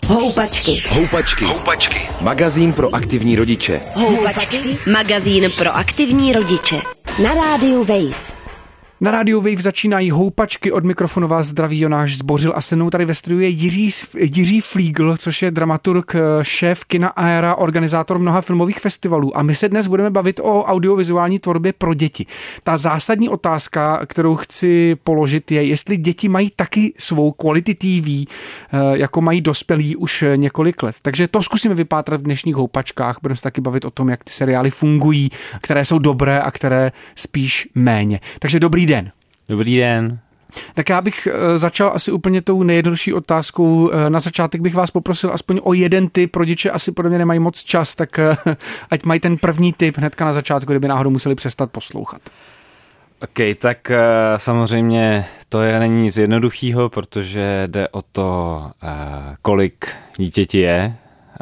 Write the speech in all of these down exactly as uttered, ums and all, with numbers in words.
Houpačky. Houpačky. Houpačky. Magazín pro aktivní rodiče. Houpačky. Magazín pro aktivní rodiče. Na rádiu Wave. Na rádiu Wave začínají Houpačky, od mikrofonu vás zdraví Jonáš Zbořil a se mnou tady ve studiu je Jiří, Jiří Flígl, což je dramaturg, šéf kina Aera, organizátor mnoha filmových festivalů. A my se dnes budeme bavit o audiovizuální tvorbě pro děti. Ta zásadní otázka, kterou chci položit, je, jestli děti mají taky svou quality T V, jako mají dospělí už několik let. Takže to zkusíme vypátrat v dnešních Houpačkách. Budeme se taky bavit o tom, jak ty seriály fungují, které jsou dobré a které spíš méně. Takže dobrý den. Dobrý den. Tak já bych začal asi úplně tou nejjednodušší otázkou. Na začátek bych vás poprosil aspoň o jeden tip. Rodiče asi podle mě nemají moc čas, tak ať mají ten první tip hnedka na začátku, kdyby náhodou museli přestat poslouchat. OK, tak samozřejmě to je není nic jednoduchého, protože jde o to, kolik dítěti je,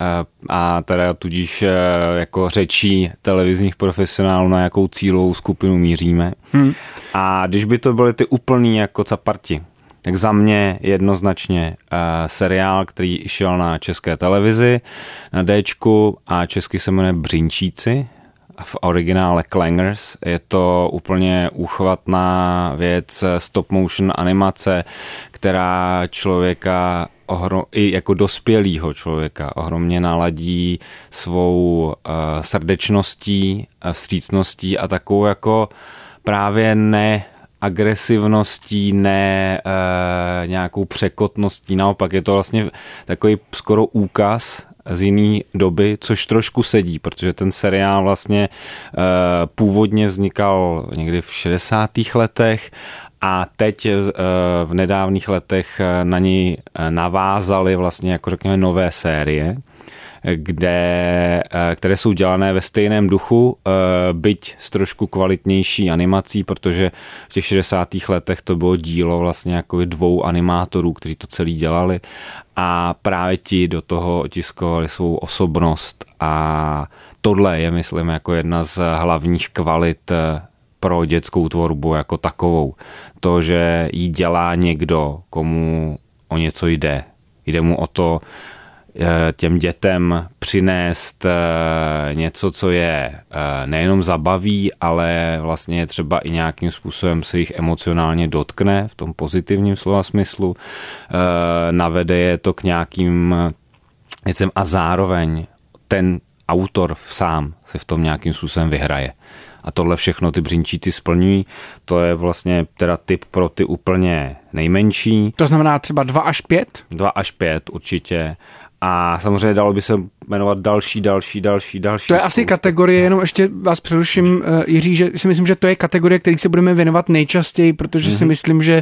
a teda tudíž jako řečí televizních profesionálů, na jakou cílovou skupinu míříme. Hmm. A když by to byly ty úplný jako caparti, tak za mě jednoznačně uh, seriál, který šel na české televizi, na Dčku a česky se jmenuje Břinčíci, v originále Clangers. Je to úplně úchvatná věc, stop motion animace, která člověka ohrom, i jako dospělýho člověka ohromně naladí svou uh, srdečností, vstřícností a takovou jako právě ne agresivností, ne uh, nějakou překotností. Naopak je to vlastně takový skoro úkaz z jiný doby, což trošku sedí, protože ten seriál vlastně uh, původně vznikal někdy v šedesátých letech a teď uh, v nedávných letech na něj navázali vlastně jako řekněme nové série, kde, které jsou dělané ve stejném duchu, byť s trošku kvalitnější animací, protože v těch šedesátých letech to bylo dílo vlastně jako dvou animátorů, kteří to celý dělali a právě ti do toho otiskovali svou osobnost a tohle je, myslím, jako jedna z hlavních kvalit pro dětskou tvorbu jako takovou. To, že ji dělá někdo, komu o něco jde. Jde mu o to těm dětem přinést něco, co je nejenom zabaví, ale vlastně třeba i nějakým způsobem se jich emocionálně dotkne v tom pozitivním slova smyslu. Navede je to k nějakým věcem a zároveň ten autor sám se v tom nějakým způsobem vyhraje. A tohle všechno ty Břinčíci splňují. To je vlastně teda tip pro ty úplně nejmenší. To znamená třeba dva až pět? Dva až pět určitě. A samozřejmě dalo by se jmenovat další, další, další, další. To je asi kategorie, jenom ještě vás přeruším, Jiří, že si myslím, že to je kategorie, který se budeme věnovat nejčastěji, protože mm-hmm. si myslím, že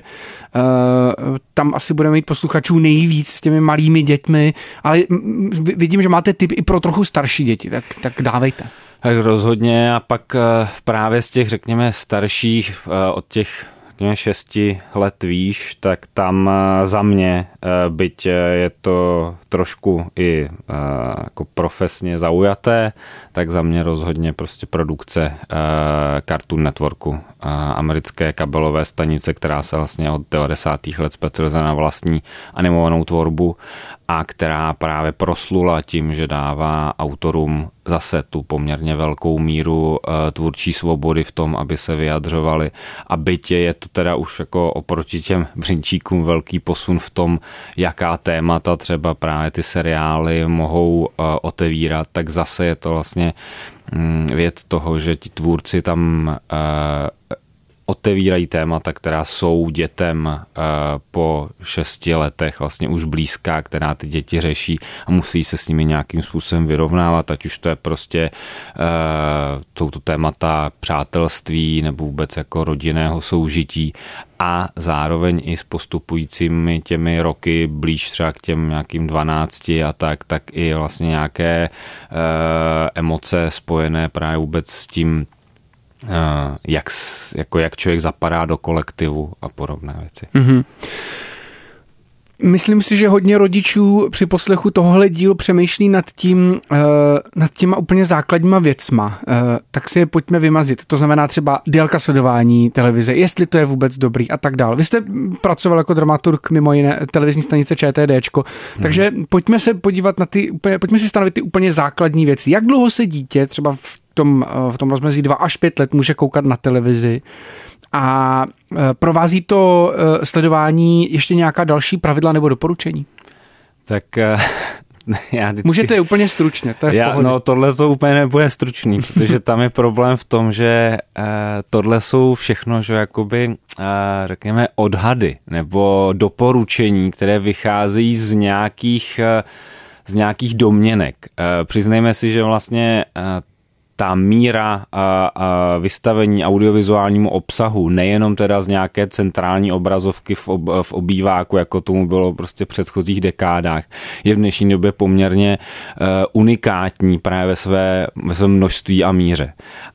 uh, tam asi budeme mít posluchačů nejvíc s těmi malými dětmi, ale vidím, že máte tip i pro trochu starší děti, tak, tak dávejte. Tak rozhodně a pak uh, právě z těch, řekněme, starších uh, od těch šesti let výš, tak tam za mě, byť je to trošku i jako profesně zaujaté, tak za mě rozhodně prostě produkce Cartoon Networku, americké kabelové stanice, která se vlastně od devadesátých let specializuje na vlastní animovanou tvorbu a která právě proslula tím, že dává autorům zase tu poměrně velkou míru tvůrčí svobody v tom, aby se vyjadřovali. A byť je to teda už jako oproti těm Břinčíkům velký posun v tom, jaká témata třeba právě ty seriály mohou otevírat, tak zase je to vlastně věc toho, že ti tvůrci tam otevírají témata, která jsou dětem uh, po šesti letech vlastně už blízká, která ty děti řeší a musí se s nimi nějakým způsobem vyrovnávat, ať už to je prostě uh, jsou to témata přátelství nebo vůbec jako rodinného soužití a zároveň i s postupujícími těmi roky blíž třeba k těm nějakým dvanácti a tak, tak i vlastně nějaké uh, emoce spojené právě vůbec s tím, Jak, jako jak člověk zapadá do kolektivu a podobné věci. Mm-hmm. Myslím si, že hodně rodičů při poslechu tohohle dílu přemýšlí nad tím, uh, nad těma úplně základníma věcma. Uh, tak si je pojďme vymazit. To znamená třeba délka sledování televize, jestli to je vůbec dobrý a tak dále. Vy jste pracoval jako dramaturg mimo jiné televizní stanice ČTDčko, hmm. takže pojďme se podívat na ty, pojďme si stanovit ty úplně základní věci. Jak dlouho se dítě třeba v tom, v tom rozmezí dva až pět let může koukat na televizi? A provází to sledování ještě nějaká další pravidla nebo doporučení? Tak já vždycky... Můžete úplně stručně, to je v já, pohodě. No tohle to úplně nebude stručný, protože tam je problém v tom, že uh, tohle jsou všechno, že jakoby, uh, řekněme, odhady nebo doporučení, které vycházejí z nějakých, uh, z nějakých domněnek. Uh, přiznejme si, že vlastně uh, ta míra a, a vystavení audiovizuálnímu obsahu, nejenom teda z nějaké centrální obrazovky v, ob, v obýváku, jako tomu bylo prostě v předchozích dekádách, je v dnešní době poměrně uh, unikátní právě ve své, ve svém množství a míře.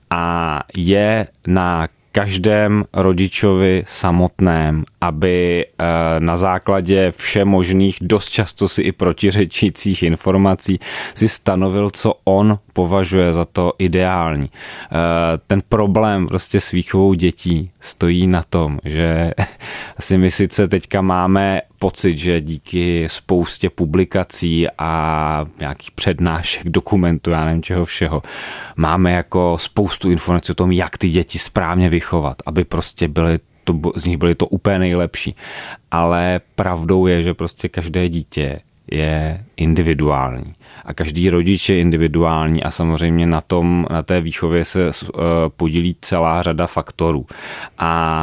A je na každém rodičovi samotném, aby na základě všemožných, dost často si i protiřečících informací si stanovil, co on považuje za to ideální. Ten problém prostě s výchovou dětí stojí na tom, že asi my sice teďka máme pocit, že díky spoustě publikací a nějakých přednášek, dokumentů, já nevím čeho všeho, máme jako spoustu informací o tom, jak ty děti správně vychovat, aby prostě byly to, z nich byly to úplně nejlepší. Ale pravdou je, že prostě každé dítě je individuální a každý rodič je individuální a samozřejmě na tom, na té výchově se uh, podílí celá řada faktorů. A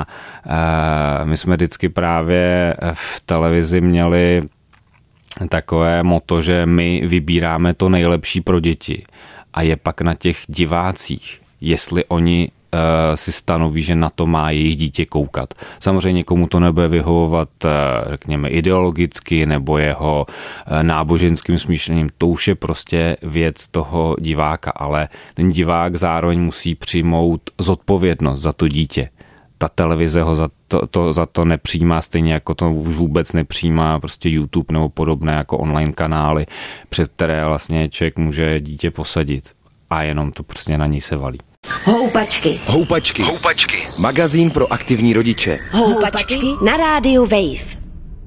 uh, my jsme vždycky právě v televizi měli takové motto, že my vybíráme to nejlepší pro děti a je pak na těch divácích, jestli oni si stanoví, že na to má jejich dítě koukat. Samozřejmě komu to nebude vyhovovat, řekněme, ideologicky nebo jeho náboženským smýšlením, to už je prostě věc toho diváka, ale ten divák zároveň musí přijmout zodpovědnost za to dítě. Ta televize ho za to, to, za to nepřijímá, stejně jako to už vůbec nepřijímá prostě YouTube nebo podobné jako online kanály, před které vlastně člověk může dítě posadit a jenom to prostě na ní se valí. Houpačky. Houpačky. Houpačky. Magazín pro aktivní rodiče. Houpačky na rádiu Wave.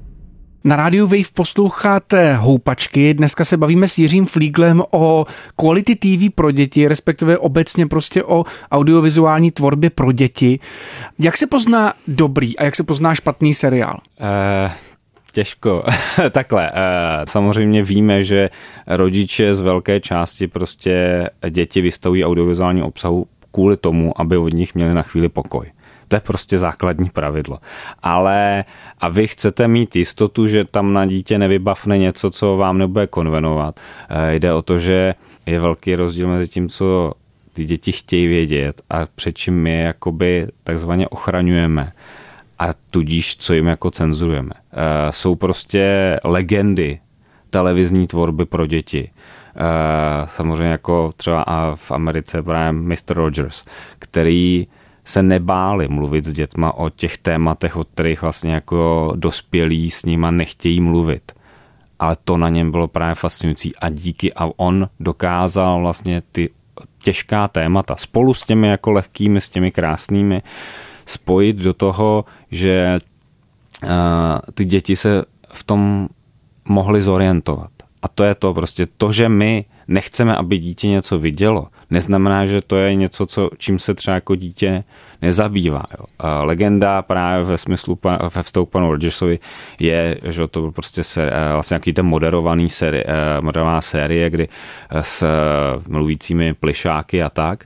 Na rádiu Wave posloucháte Houpačky. Dneska se bavíme s Jiřím Flíglem o quality T V pro děti, respektive obecně prostě o audiovizuální tvorbě pro děti. Jak se pozná dobrý a jak se pozná špatný seriál? Uh... Těžko. Takhle, samozřejmě víme, že rodiče z velké části prostě děti vystavují audiovizuální obsahu kvůli tomu, aby od nich měli na chvíli pokoj. To je prostě základní pravidlo. Ale a vy chcete mít jistotu, že tam na dítě nevybavne něco, co vám nebude konvenovat. Jde o to, že je velký rozdíl mezi tím, co ty děti chtějí vědět a před čím my je jakoby takzvaně ochraňujeme. A tudíž, co jim jako cenzurujeme. E, jsou prostě legendy televizní tvorby pro děti. E, samozřejmě jako třeba v Americe právě mister Rogers, který se nebáli mluvit s dětma o těch tématech, o kterých vlastně jako dospělí s nima nechtějí mluvit. Ale to na něm bylo právě fascinující a díky a on dokázal vlastně ty těžká témata spolu s těmi jako lehkými, s těmi krásnými spojit do toho, že uh, ty děti se v tom mohly zorientovat. A to je to prostě to, že my nechceme, aby dítě něco vidělo, neznamená, že to je něco, co, čím se třeba jako dítě nezabývá. Jo. Uh, legenda právě ve smyslu ve vztahu panu Rogersovi je, že to byl prostě ser, uh, vlastně nějaký ten moderovaný série, uh, moderovaná série, kdy uh, s uh, mluvícími plišáky a tak.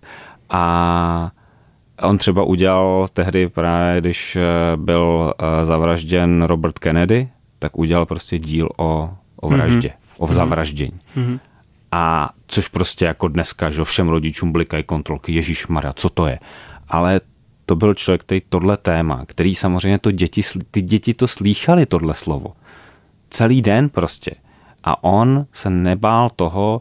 A on třeba udělal tehdy právě, když byl zavražděn Robert Kennedy, tak udělal prostě díl o, o vraždě, mm-hmm. o zavraždění. Mm-hmm. A což prostě jako dneska, že všem rodičům blikají kontrolky, ježišmarja, co to je. Ale to byl člověk, který tohle téma, který samozřejmě to děti, ty děti to slýchali, tohle slovo. Celý den prostě. A on se nebál toho,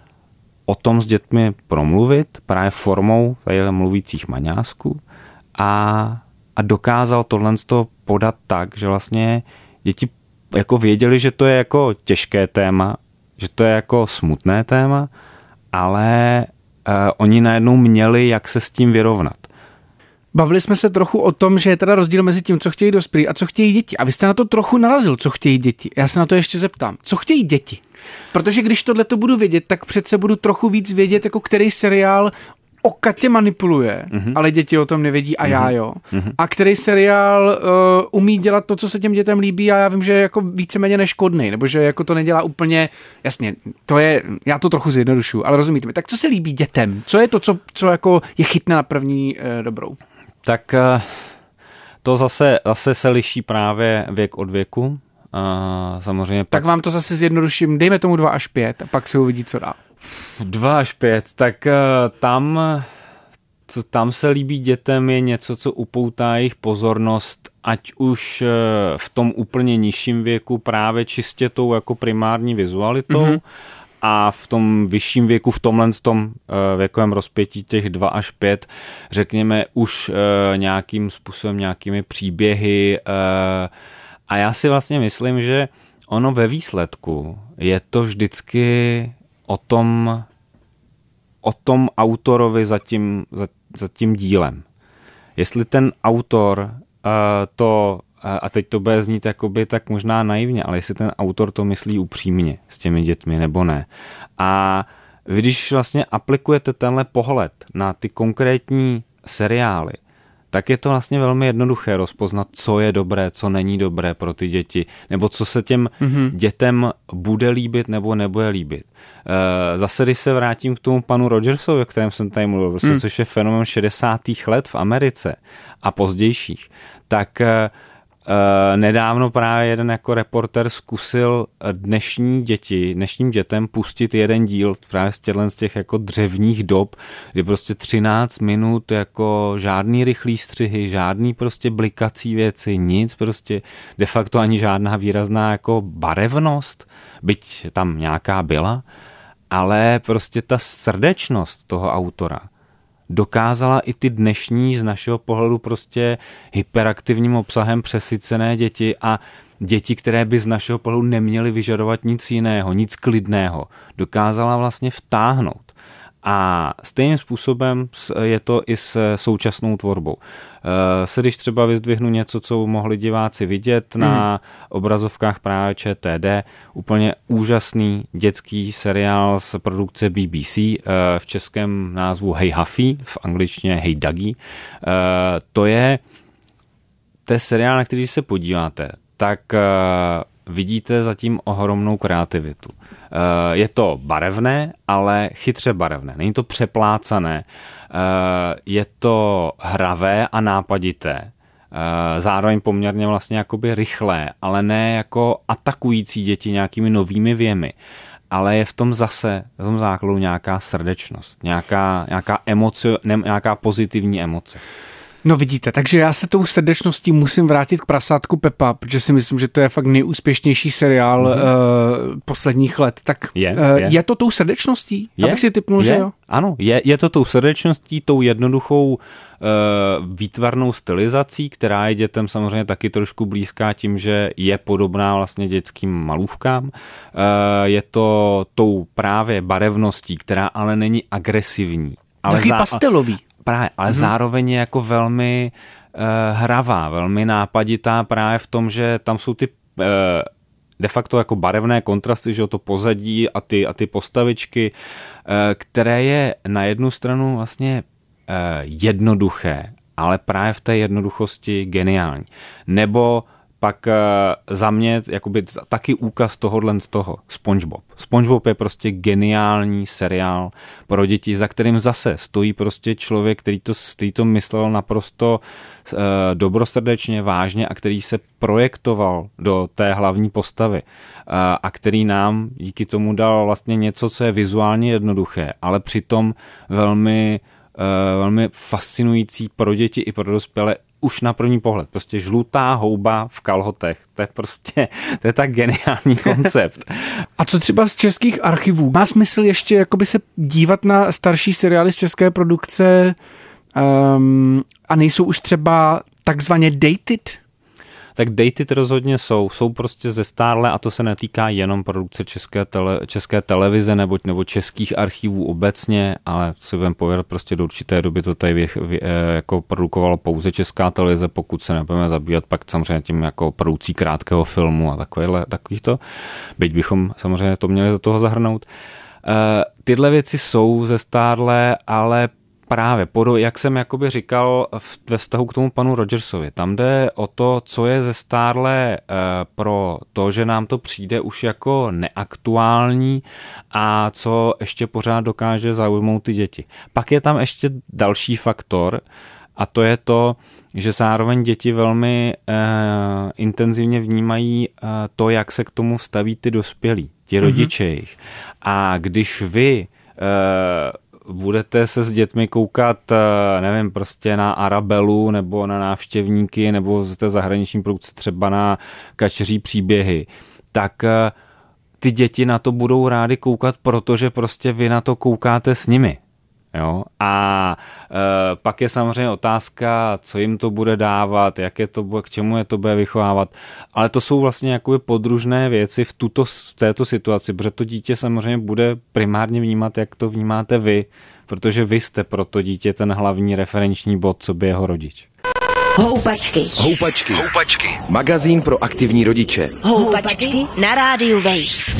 o tom s dětmi promluvit právě formou tadyhle mluvících maňásků a, a dokázal tohle podat tak, že vlastně děti jako věděli, že to je jako těžké téma, že to je jako smutné téma, ale uh, oni najednou měli, jak se s tím vyrovnat. Bavili jsme se trochu o tom, že je teda rozdíl mezi tím, co chtějí dospělí a co chtějí děti. A vy jste na to trochu narazil, co chtějí děti. Já se na to ještě zeptám. Co chtějí děti? Protože když tohle to budu vědět, tak přece budu trochu víc vědět, jako který seriál o Katě manipuluje, mm-hmm. ale děti o tom nevědí a mm-hmm. já jo. Mm-hmm. A který seriál uh, umí dělat to, co se těm dětem líbí a já vím, že je jako víceméně neškodný, nebo že jako to nedělá úplně, jasně, to je, já to trochu zjednodušuju, ale rozumíte mi. Tak co se líbí dětem? Co je to, co, co jako je chytne na první uh, dobrou? Tak to zase, zase se liší právě věk od věku. A samozřejmě pak... Tak vám to zase zjednoduším, dejme tomu dva až pět a pak se uvidí, co dál. Dva až pět, tak tam, co tam se líbí dětem, je něco, co upoutá jejich pozornost, ať už v tom úplně nižším věku právě čistě tou jako primární vizualitou, mm-hmm. a v tom vyšším věku, v tomhle tom věkovém rozpětí těch dva až pět, řekněme už nějakým způsobem, nějakými příběhy. A já si vlastně myslím, že ono ve výsledku je to vždycky o tom, o tom autorovi za tím, za, za tím dílem. Jestli ten autor to, a teď to bude znít jakoby tak možná naivně, ale jestli ten autor to myslí upřímně s těmi dětmi nebo ne. A vy, když vlastně aplikujete tenhle pohled na ty konkrétní seriály, tak je to vlastně velmi jednoduché rozpoznat, co je dobré, co není dobré pro ty děti, nebo co se těm mm-hmm. dětem bude líbit nebo nebude líbit. Zase, když se vrátím k tomu panu Rogersovi, o kterém jsem tady mluvil, prostě, mm. což je fenomén šedesátých let v Americe a pozdějších, tak Uh, nedávno právě jeden jako reporter zkusil dnešní děti, dnešním dětem pustit jeden díl právě z těchto z těch jako dřevních dob, kdy prostě třináct minut jako žádný rychlý střihy, žádný prostě blikací věci, nic prostě, de facto ani žádná výrazná jako barevnost, byť tam nějaká byla, ale prostě ta srdečnost toho autora dokázala i ty dnešní z našeho pohledu prostě hyperaktivním obsahem přesycené děti a děti, které by z našeho pohledu neměly vyžadovat nic jiného, nic klidného, dokázala vlastně vtáhnout. A stejným způsobem je to i s současnou tvorbou. Se když třeba vyzdvihnu něco, co mohli diváci vidět mm. na obrazovkách právě ČT D, úplně úžasný dětský seriál z produkce B B C, v českém názvu Hey Huffy, v angličtině Hey Dougie. To je, to je seriál, na který se podíváte, tak vidíte zatím ohromnou kreativitu. Je to barevné, ale chytře barevné. Není to přeplácané. Je to hravé a nápadité. Zároveň poměrně vlastně jakoby rychlé, ale ne jako atakující děti nějakými novými věmy. Ale je v tom zase, v tom základu nějaká srdečnost, nějaká, nějaká emoce, ne, nějaká pozitivní emoce. No vidíte, takže já se tou srdečností musím vrátit k Prasátku Pepa, protože si myslím, že to je fakt nejúspěšnější seriál mm-hmm. uh, posledních let. Tak je, uh, je. je to tou srdečností? Je, abych si tipnul, je, že jo? Ano, je, je to tou srdečností, tou jednoduchou uh, výtvarnou stylizací, která je dětem samozřejmě taky trošku blízká tím, že je podobná vlastně dětským malůvkám. Uh, je to tou právě barevností, která ale není agresivní. Ale taky zá... pastelový. Právě, ale hmm. zároveň je jako velmi uh, hravá, velmi nápaditá právě v tom, že tam jsou ty uh, de facto jako barevné kontrasty, že to pozadí a ty, a ty postavičky, uh, které je na jednu stranu vlastně uh, jednoduché, ale právě v té jednoduchosti geniální. Nebo pak uh, za mě jakoby taky úkaz tohohle z toho SpongeBob. SpongeBob je prostě geniální seriál pro děti, za kterým zase stojí prostě člověk, který to, který to myslel naprosto uh, dobrosrdečně, vážně a který se projektoval do té hlavní postavy uh, a který nám díky tomu dal vlastně něco, co je vizuálně jednoduché, ale přitom velmi, uh, velmi fascinující pro děti i pro dospělé už na první pohled. Prostě žlutá houba v kalhotech. To je prostě, to je tak geniální koncept. A co třeba z českých archivů? Má smysl ještě jakoby se dívat na starší seriály z české produkce um, a nejsou už třeba takzvaně dated? tak dated rozhodně jsou. Jsou prostě zestárlé a to se netýká jenom produkce české, tele, české televize nebo, nebo českých archivů obecně, ale si budeme povědět, prostě do určité doby to tady vě, vě, jako produkovalo pouze česká televize, pokud se nebudeme zabývat pak samozřejmě tím jako produkcí krátkého filmu a takovýhle, takovýchto. Byť bychom samozřejmě to měli do toho zahrnout. Uh, tyhle věci jsou zestárlé, ale právě, jak jsem jakoby říkal ve vztahu k tomu panu Rogersovi, tam jde o to, co je zestárlé pro to, že nám to přijde už jako neaktuální a co ještě pořád dokáže zaujmout ty děti. Pak je tam ještě další faktor a to je to, že zároveň děti velmi eh, intenzivně vnímají eh, to, jak se k tomu staví ty dospělí, ti rodiče mm-hmm. jich. A když vy eh, budete se s dětmi koukat, nevím, prostě na Arabelu nebo na Návštěvníky nebo z té zahraniční produkce třeba na Kačeří příběhy, tak ty děti na to budou rády koukat, protože prostě vy na to koukáte s nimi. Jo? A e, pak je samozřejmě otázka, co jim to bude dávat, jak je to, k čemu je to bude vychovávat, ale to jsou vlastně jakoby podružné věci v, tuto, v této situaci, protože to dítě samozřejmě bude primárně vnímat, jak to vnímáte vy, protože vy jste pro to dítě ten hlavní referenční bod, co by jeho rodič. Houpačky. Houpačky. Houpačky. Magazín pro aktivní rodiče. Houpačky na rádiu Wave.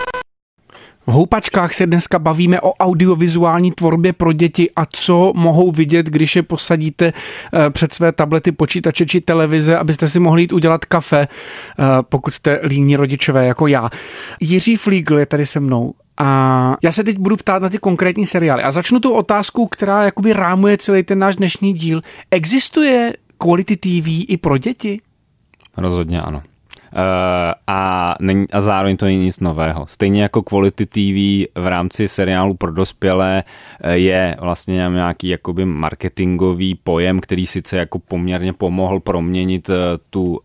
V Houpačkách se dneska bavíme o audiovizuální tvorbě pro děti a co mohou vidět, když je posadíte před své tablety, počítače či televize, abyste si mohli jít udělat kafe, pokud jste líní rodičové jako já. Jiří Flígl je tady se mnou a já se teď budu ptát na ty konkrétní seriály a začnu tu otázku, která jakoby rámuje celý ten náš dnešní díl. Existuje quality T V i pro děti? Rozhodně ano. Uh, a, není, a zároveň to není nic nového. Stejně jako Quality T V v rámci seriálu pro dospělé je vlastně nějaký jakoby marketingový pojem, který sice jako poměrně pomohl proměnit tu uh,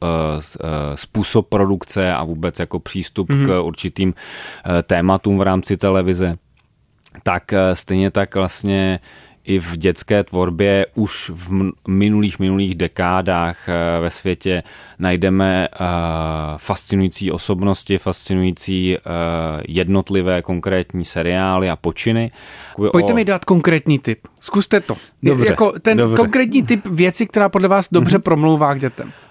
způsob produkce a vůbec jako přístup mm-hmm. k určitým uh, tématům v rámci televize. Tak uh, stejně tak vlastně i v dětské tvorbě už v minulých, minulých dekádách ve světě najdeme fascinující osobnosti, fascinující jednotlivé konkrétní seriály a počiny. Pojďte o... mi dát konkrétní tip. Zkuste to. Dobře, jako ten dobře. konkrétní tip věci, která podle vás dobře mm-hmm. promlouvá k dětem. Uh,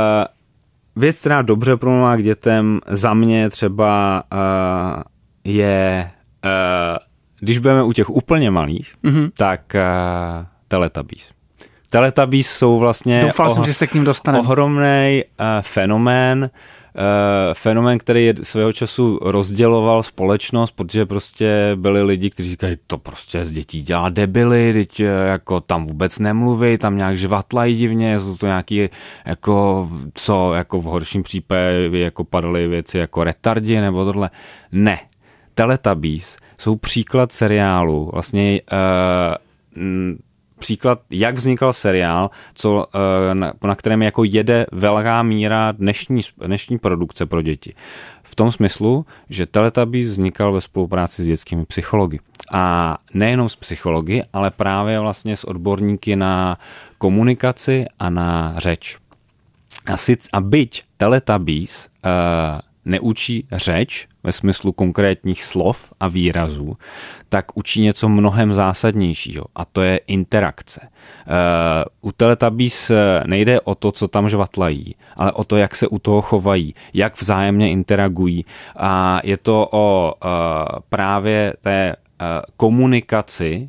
věc, která dobře promlouvá k dětem, za mě třeba uh, je... Uh, Když budeme u těch úplně malých, mm-hmm. tak uh, Teletubbies. Teletubbies jsou vlastně Doufal jsem, že se k ním dostaneme. Ohromný uh, fenomén, uh, fenomén, který je svého času rozděloval společnost, protože prostě byli lidi, kteří říkají, to prostě z dětí dělá debily, teď uh, jako tam vůbec nemluví, tam nějak žvatlají divně, jsou to nějaký, jako, co jako v horším případě jako padaly věci jako retardi nebo tohle. Ne. Teletubbies jsou příklad seriálu, vlastně uh, m, příklad, jak vznikal seriál, co, uh, na, na kterém jako jede velká míra dnešní, dnešní produkce pro děti. V tom smyslu, že Teletubbies vznikal ve spolupráci s dětskými psychologi. A nejenom s psychologi, ale právě vlastně s odborníky na komunikaci a na řeč. A, sic, a byť Teletubbies uh, neučí řeč ve smyslu konkrétních slov a výrazů, tak učí něco mnohem zásadnějšího a to je interakce. Uh, u Teletubbies nejde o to, co tam žvatlají, ale o to, jak se u toho chovají, jak vzájemně interagují a je to o uh, právě té uh, komunikaci.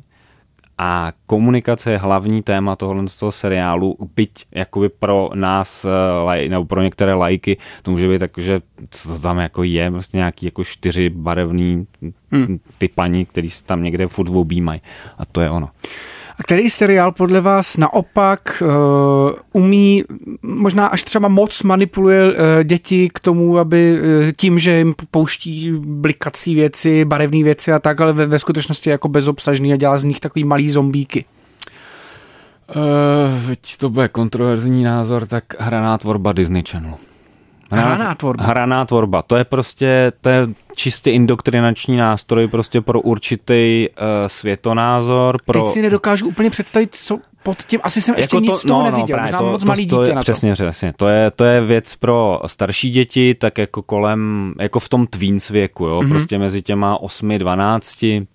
A komunikace je hlavní téma tohohle z toho seriálu, byť jakoby pro nás, nebo pro některé lajky, to může být tak, že co to tam jako je, prostě nějaký jako čtyři barevný hmm. ty paní, který se tam někde furt objímají. A to je ono. A který seriál podle vás naopak uh, umí, možná až třeba moc manipuluje uh, děti k tomu, aby uh, tím, že jim pouští blikací věci, barevné věci a tak, ale ve, ve skutečnosti jako bezobsažný a dělá z nich takový malý zombíky? Uh, veď to bude kontroverzní názor, tak hraná tvorba Disney Channel. Hraná tvorba. Hraná tvorba. To je prostě, to je čistě indoktrinační nástroj prostě pro určitý uh, světonázor. Pro... Teď si nedokážu úplně představit, co pod tím, asi jsem ještě jako nic z toho no, neviděl, no, možná to, moc to, malý to, dítě je, na to. Přesně, přesně. To je, to je věc pro starší děti, tak jako kolem, jako v tom tweens věku, jo, mm-hmm. prostě mezi těma osmi, dvanácti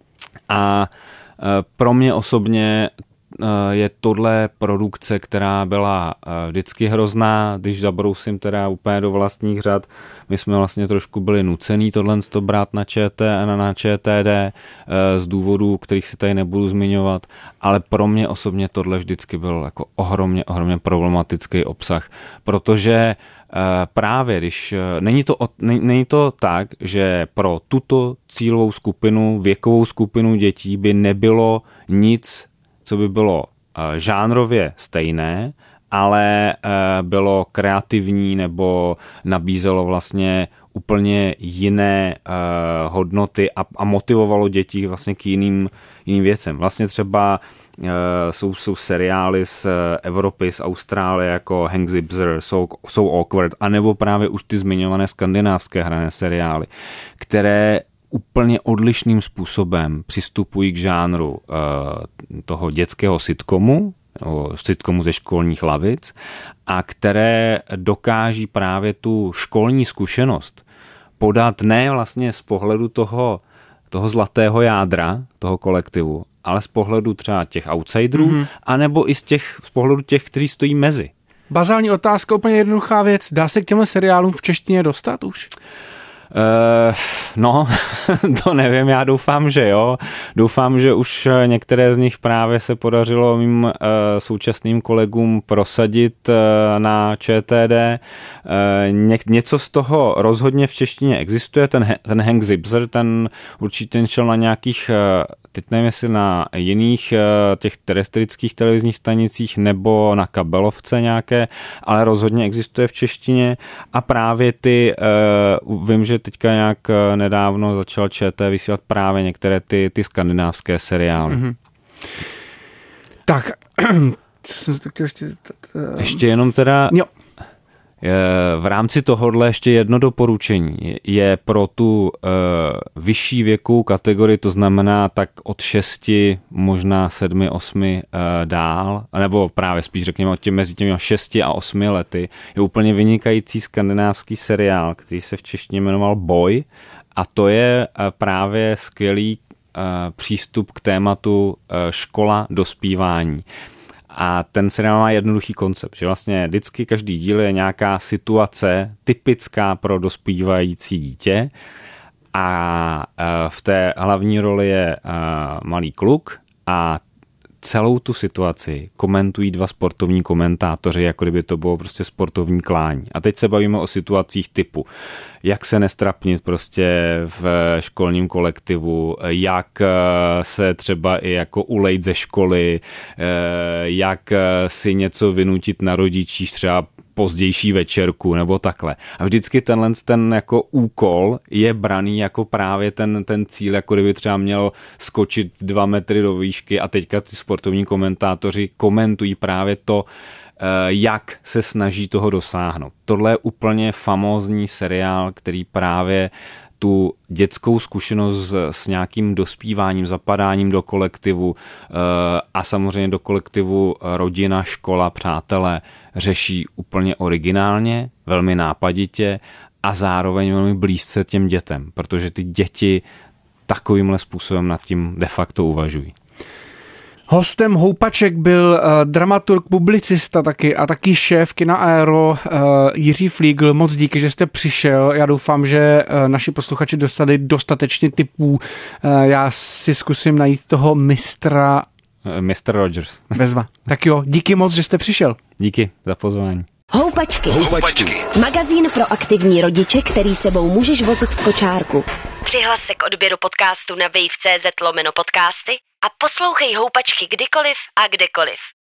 a e, pro mě osobně je tohle produkce, která byla vždycky hrozná, když zabrousím teda úplně do vlastních řad. My jsme vlastně trošku byli nucený tohle to brát na ČT, na, na ČTD z důvodů, kterých si tady nebudu zmiňovat, ale pro mě osobně tohle vždycky byl jako ohromně, ohromně problematický obsah, protože právě když, není to, není to tak, že pro tuto cílovou skupinu, věkovou skupinu dětí by nebylo nic, co by bylo žánrově stejné, ale bylo kreativní nebo nabízelo vlastně úplně jiné hodnoty a, a motivovalo děti vlastně k jiným, jiným věcem. Vlastně třeba jsou, jsou seriály z Evropy, z Austrálie jako Hank Zibzer, So, So Awkward, anebo právě už ty zmiňované skandinávské hrané seriály, které úplně odlišným způsobem přistupují k žánru uh, toho dětského sitcomu, sitcomu ze školních lavic, a které dokáží právě tu školní zkušenost podat ne vlastně z pohledu toho, toho zlatého jádra, toho kolektivu, ale z pohledu třeba těch outsiderů, mm-hmm. anebo i z, těch, z pohledu těch, kteří stojí mezi. Bazální otázka, úplně jednoduchá věc. Dá se k těmhle seriálům v češtině dostat už? Uh, no, to nevím, já doufám, že jo. Doufám, že už některé z nich právě se podařilo mým uh, současným kolegům prosadit uh, na ČTD. Uh, ně, něco z toho rozhodně v češtině existuje. Ten, ten Hank Zibzer, ten určitě šel na nějakých, uh, teď nevím, jestli na jiných uh, těch terestrických televizních stanicích nebo na kabelovce nějaké, ale rozhodně existuje v češtině a právě ty, uh, vím, že teďka nějak nedávno začal ČT vysílat právě některé ty, ty skandinávské seriály. Mm-hmm. Tak, co jsem se chtěl ještě zeptat? Ještě jenom teda jo. v rámci tohohle ještě jedno doporučení je pro tu uh, vyšší věkovou kategorii, to znamená tak od šesti, možná sedmi, osmi uh, dál, nebo právě spíš řekněme od tě, mezi těmi šesti a osmi lety, je úplně vynikající skandinávský seriál, který se v češtině jmenoval Boy, a to je uh, právě skvělý uh, přístup k tématu uh, škola dospívání. A ten seriál má jednoduchý koncept, že vlastně vždycky každý díl je nějaká situace typická pro dospívající dítě a v té hlavní roli je malý kluk a celou tu situaci komentují dva sportovní komentátoři, jako kdyby to bylo prostě sportovní klání. A teď se bavíme o situacích typu, jak se nestrapnit prostě v školním kolektivu, jak se třeba i jako ulejt ze školy, jak si něco vynutit na rodičích, třeba pozdější večerku nebo takhle. A vždycky tenhle ten jako úkol je braný jako právě ten, ten cíl, jako kdyby třeba měl skočit dva metry do výšky a teďka ty sportovní komentátoři komentují právě to, jak se snaží toho dosáhnout. Tohle je úplně famózní seriál, který právě tu dětskou zkušenost s, s nějakým dospíváním, zapadáním do kolektivu a samozřejmě do kolektivu rodina, škola, přátelé řeší úplně originálně, velmi nápaditě a zároveň velmi blízce těm dětem, protože ty děti takovýmhle způsobem nad tím de facto uvažují. Hostem Houpaček byl uh, dramaturg, publicista taky a taky šéf Kina Aero uh, Jiří Flígl. Moc díky, že jste přišel. Já doufám, že uh, naši posluchači dostali dostatečně tipů. Uh, já si zkusím najít toho mistra... mister Rogers. Bezva. Tak jo, díky moc, že jste přišel. Díky za pozvání. Houpačky. Houpačky. Magazín pro aktivní rodiče, který sebou můžeš vozit v kočárku. Přihlas se k odběru podcastu na wave tečka cz lomeno podcasty a poslouchej Houpačky kdykoliv a kdekoliv.